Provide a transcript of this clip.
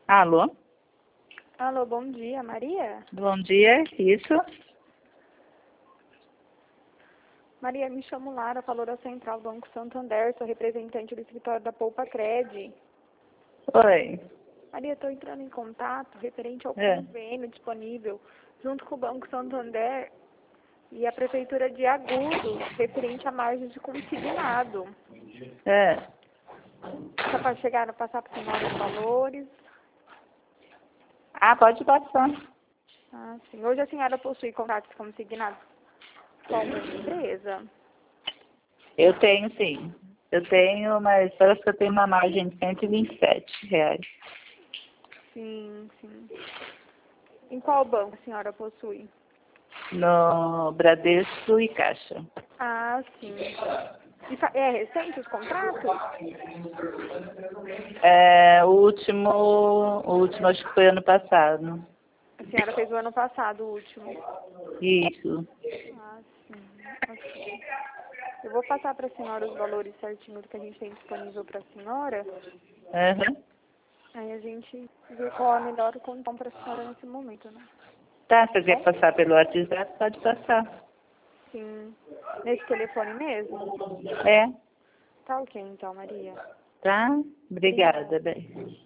Alô? Alô, bom dia, Maria? Bom dia, isso? Maria, me chamo Lara, falou da Central do Banco Santander, sou representante do escritório da Poupa Cred. Oi. Maria, estou entrando em contato referente ao É. convênio disponível junto com o Banco Santander e a Prefeitura de Agudos, referente à margem de consignado. É. Só para chegar a passar para a senhora os valores. Ah, pode passar. Ah, sim. Hoje a senhora possui contratos consignados com alguma empresa? Eu tenho, sim. Eu tenho, mas parece que eu tenho uma margem de R$ 127. Sim, sim. Em qual banco a senhora possui? No Bradesco e Caixa. Ah, sim. É recente os contratos? O último acho que foi ano passado. A senhora fez o ano passado, o último. Isso. Ah, sim. Ok. Eu vou passar para a senhora os valores certinhos que a gente tem disponível para a senhora. Uhum. Aí a gente vê qual é a melhor condição para a senhora nesse momento, né? Tá, se você quer Bom? passar pelo WhatsApp, pode passar. Sim. Nesse telefone mesmo? É, Tá ok, então, Maria. tá? Obrigada. Obrigada, bem.